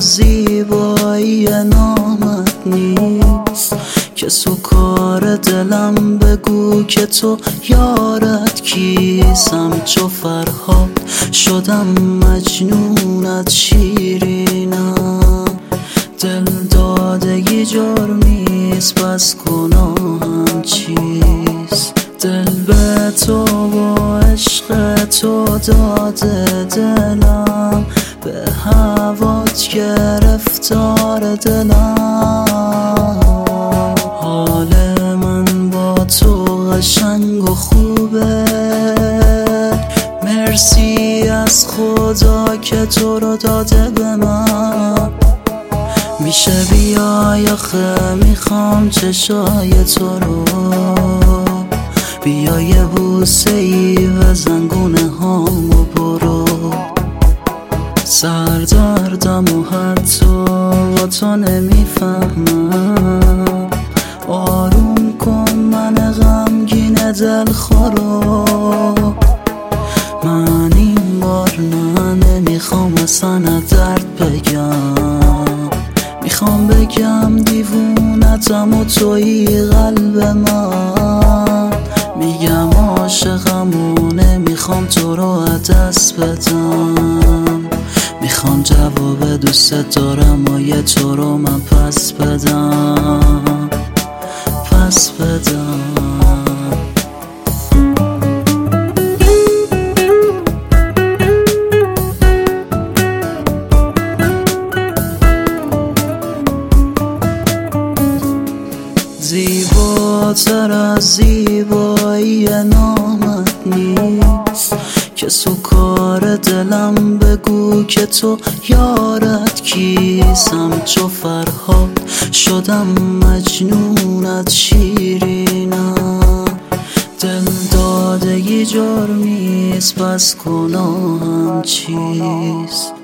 زیبایی نامت نیست، که تو کار دلم بگو که تو یارت کیسم. چو فرهاد شدم مجنونت شیرینم، دل دادگی جرمیست پس گناهم چیست؟ دل به تو و عشق تو داده دلم، به هوات گرفتار دلم. حال من با تو قشنگ و خوبه، مرسی از خدا که تو رو داده به من. میشه بیای آخه میخوام چشای تو رو، بیا یه بوسه ای بزن هامو برو. سردردم و حتی با تو نمیفهمم، آروم کن من غمگین دل خورو. من این بار نمیخوام اصلا درد بگم، میخوام بگم دیوونتم و توی قلب من. میگم عاشقم و نمیخوام تو رو دست بدم، میخوام جواب دوست دارم و یه تو رو من پس بدم. زیباتر از زیبایی نامت نیست، که تو کار دلم بگو که تو یارت کیسم. چو فرهاد شدم مجنونت شیرینم، دل دادگی جرمیست پس گناهم چیست؟